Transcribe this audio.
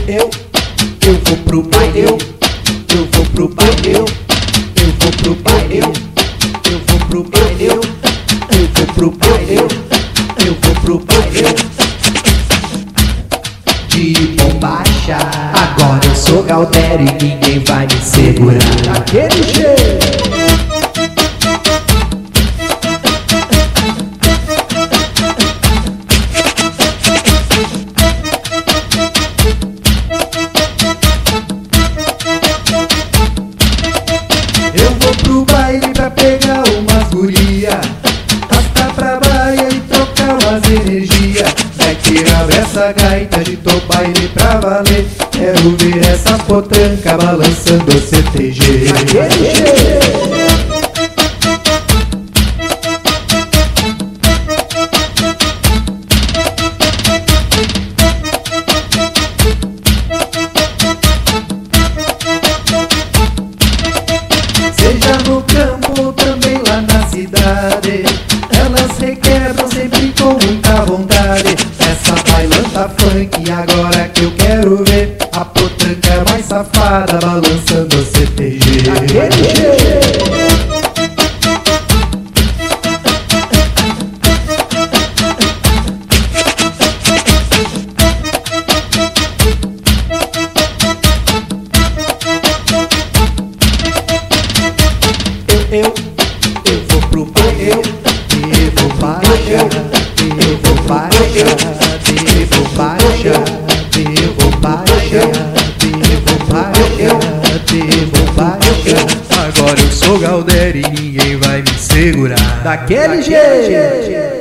Eu vou pro baile, eu vou pro baile, eu vou pro baile, eu vou pro baile, eu vou pro baile, eu vou pro baile de bombacha. Agora eu sou Galdério e ninguém vai me segurar. Daquele jeito. Eu vou pro baile pra pegar umas guria, arrastar pra baia e trocar umas energia. Vai tirar essa gaita, agitou baile pra valer. Quero ver essa potranca balançando o CTG. Aquele jeito. Seja no campo ou também lá na cidade, elas requebram sempre com muita vontade. Essa bailanta funk, agora que eu quero ver a potranca mais safada balançando o CTG. Aquele jeito. Eu vou pro baile, eu vou baixar, eu vou baixar, eu vou baixar, eu vou baixar, eu vou baixar, eu vou baixar. Agora eu sou Galdério e ninguém vai me segurar. Daquele jeito.